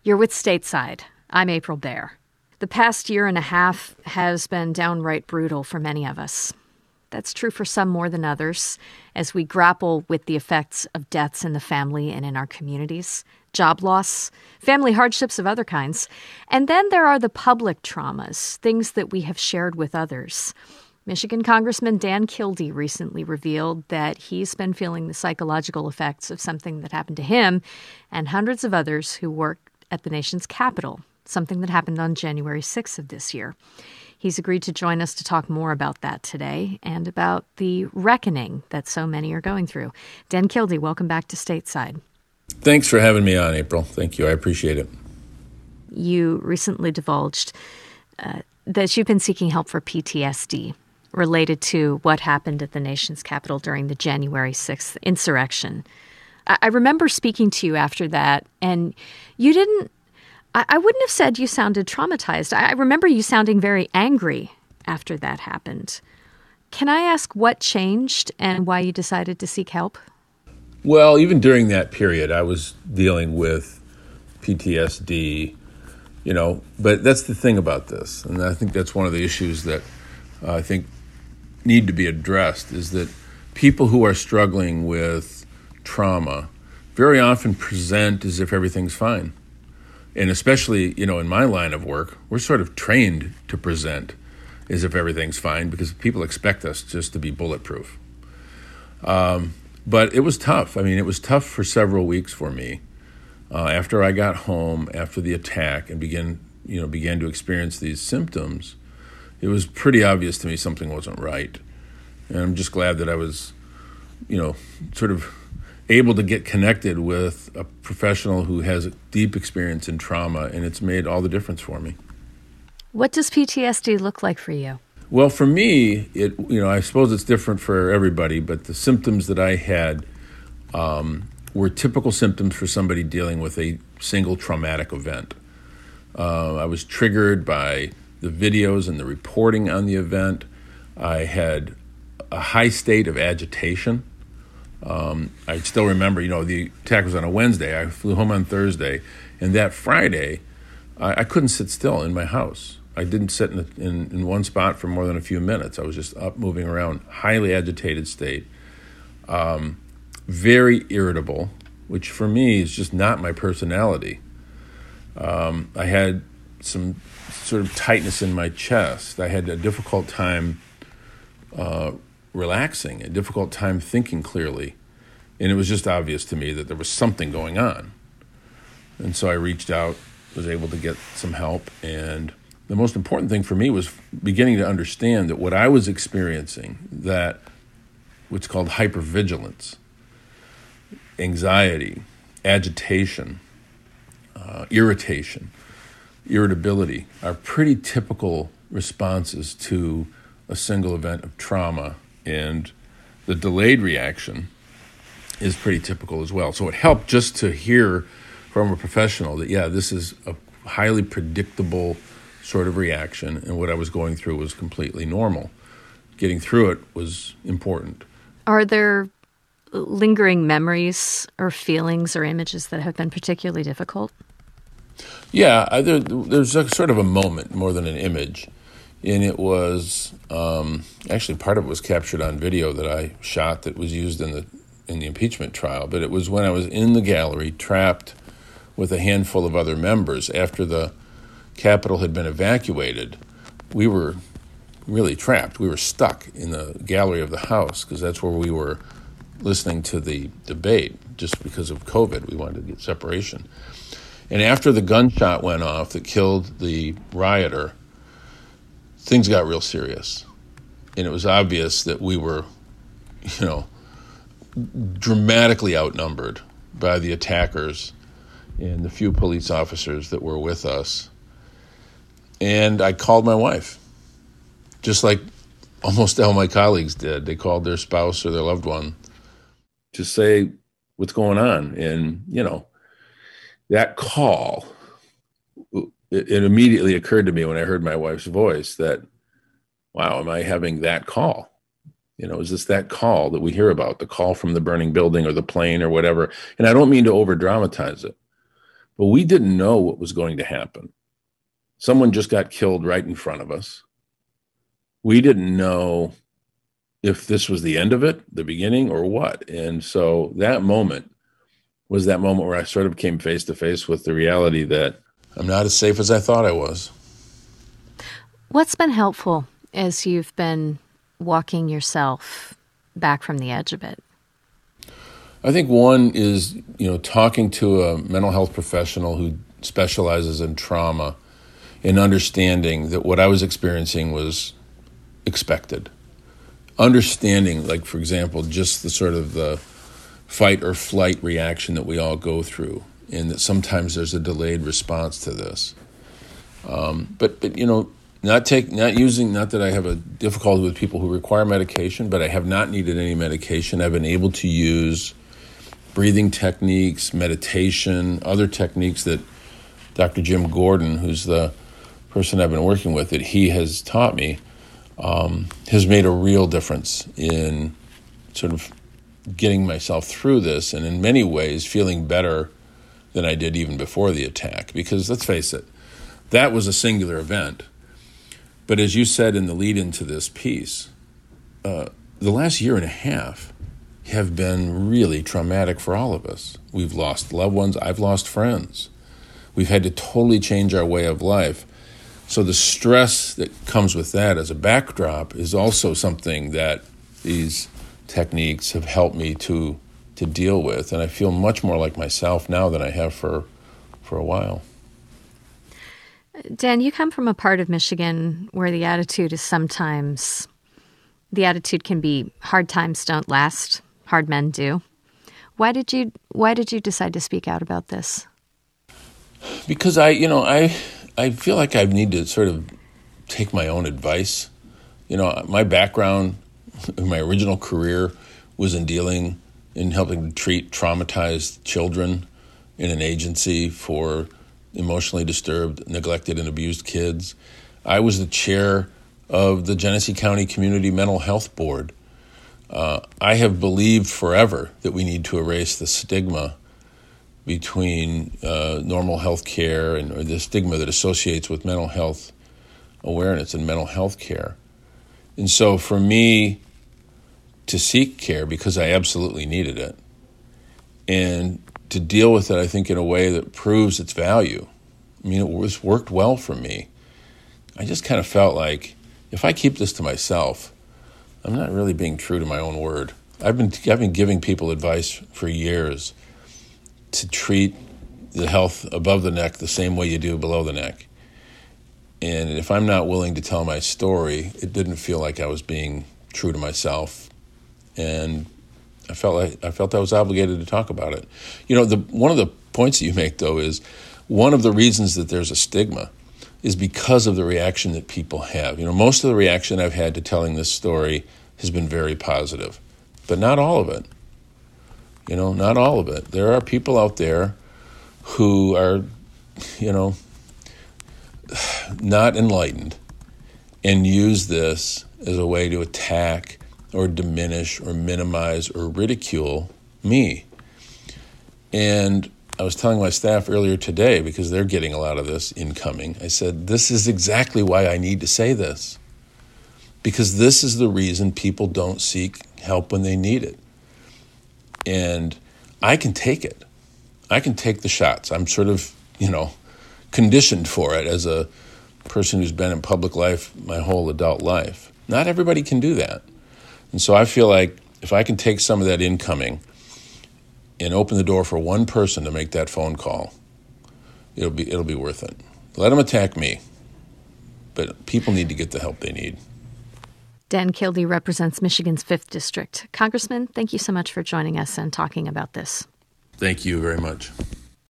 You're with Stateside. I'm April Baer. The past year and a half has been downright brutal for many of us. That's true for some more than others, as we grapple with the effects of deaths in the family and in our communities, job loss, family hardships of other kinds. And then there are the public traumas, things that we have shared with others. Michigan Congressman Dan Kildee recently revealed that he's been feeling the psychological effects of something that happened to him and hundreds of others who work at the nation's capital, something that happened on January 6th of this year. He's agreed to join us to talk more about that today and about the reckoning that so many are going through. Dan Kildee, welcome back to Stateside. Thanks for having me on, April. Thank you. I appreciate it. You recently divulged that you've been seeking help for PTSD related to what happened at the nation's capital during the January 6th insurrection. I remember speaking to you after that, and you didn't, I wouldn't have said you sounded traumatized. I remember you sounding very angry after that happened. Can I ask what changed and why you decided to seek help? Well, even during that period, I was dealing with PTSD, but that's the thing about this. And I think that's one of the issues that I think need to be addressed is that people who are struggling with trauma very often present as if everything's fine. And especially, in my line of work, we're sort of trained to present as if everything's fine because people expect us just to be bulletproof. But it was tough. It was tough for several weeks for me. After I got home, after the attack and began to experience these symptoms, it was pretty obvious to me something wasn't right. And I'm just glad that I was, sort of able to get connected with a professional who has a deep experience in trauma, and it's made all the difference for me. What does PTSD look like for you? Well, for me, I suppose it's different for everybody, but the symptoms that I had were typical symptoms for somebody dealing with a single traumatic event. I was triggered by the videos and the reporting on the event. I had a high state of agitation. I still remember, the attack was on a Wednesday. I flew home on Thursday, and that Friday, I couldn't sit still in my house. I didn't sit in one spot for more than a few minutes. I was just up, moving around, highly agitated state, very irritable, which for me is just not my personality. I had some sort of tightness in my chest. I had a difficult time relaxing, a difficult time thinking clearly. And it was just obvious to me that there was something going on. And so I reached out, was able to get some help. And the most important thing for me was beginning to understand that what I was experiencing, that what's called hypervigilance, anxiety, agitation, irritation, irritability, are pretty typical responses to a single event of trauma. And the delayed reaction is pretty typical as well. So it helped just to hear from a professional that, this is a highly predictable sort of reaction, and what I was going through was completely normal. Getting through it was important. Are there lingering memories or feelings or images that have been particularly difficult? Yeah, there's a sort of a moment more than an image. And it was, actually part of it was captured on video that I shot that was used in the impeachment trial. But it was when I was in the gallery, trapped with a handful of other members. After the Capitol had been evacuated, we were really trapped. We were stuck in the gallery of the House because that's where we were listening to the debate. Just because of COVID, we wanted to get separation. And after the gunshot went off that killed the rioter, things got real serious. And it was obvious that we were, dramatically outnumbered by the attackers and the few police officers that were with us. And I called my wife, just like almost all my colleagues did. They called their spouse or their loved one to say what's going on. And, that call, it immediately occurred to me when I heard my wife's voice that, wow, am I having that call? Is this that call that we hear about, the call from the burning building or the plane or whatever? And I don't mean to over dramatize it, But we didn't know what was going to happen. Someone just got killed right in front of us. We didn't know if this was the end of it, the beginning, or what. And so that moment was that moment where I sort of came face to face with the reality that I'm not as safe as I thought I was. What's been helpful as you've been walking yourself back from the edge of it? I think one is, talking to a mental health professional who specializes in trauma and understanding that what I was experiencing was expected. Understanding, like, for example, just the sort of the fight or flight reaction that we all go through, and that sometimes there's a delayed response to this. Not that I have a difficulty with people who require medication, but I have not needed any medication. I've been able to use breathing techniques, meditation, other techniques that Dr. Jim Gordon, who's the person I've been working with, that he has taught me, has made a real difference in sort of getting myself through this, and in many ways feeling better than I did even before the attack. Because let's face it, that was a singular event. But as you said in the lead into this piece, the last year and a half have been really traumatic for all of us. We've lost loved ones. I've lost friends. We've had to totally change our way of life. So the stress that comes with that as a backdrop is also something that these techniques have helped me to deal with. And I feel much more like myself now than I have for a while. Dan, you come from a part of Michigan where the attitude can be hard times don't last, hard men do. Why did you decide to speak out about this? Because I feel like I need to sort of take my own advice. My background, my original career was in helping to treat traumatized children in an agency for emotionally disturbed, neglected, and abused kids. I was the chair of the Genesee County Community Mental Health Board. I have believed forever that we need to erase the stigma between normal health care or the stigma that associates with mental health awareness and mental health care. And so for me to seek care, because I absolutely needed it, and to deal with it, I think, in a way that proves its value. I mean, it worked well for me. I just kind of felt like if I keep this to myself, I'm not really being true to my own word. I've been giving people advice for years to treat the health above the neck the same way you do below the neck. And if I'm not willing to tell my story, it didn't feel like I was being true to myself. And I felt I was obligated to talk about it. One of the points that you make, though, is one of the reasons that there's a stigma is because of the reaction that people have. Most of the reaction I've had to telling this story has been very positive, but not all of it. Not all of it. There are people out there who are, not enlightened and use this as a way to attack or diminish or minimize or ridicule me. And I was telling my staff earlier today, because they're getting a lot of this incoming, I said, this is exactly why I need to say this. Because this is the reason people don't seek help when they need it. And I can take it. I can take the shots. I'm sort of, conditioned for it as a person who's been in public life my whole adult life. Not everybody can do that. And so I feel like if I can take some of that incoming and open the door for one person to make that phone call, it'll be worth it. Let them attack me, but people need to get the help they need. Dan Kildee represents Michigan's 5th District. Congressman, thank you so much for joining us and talking about this. Thank you very much.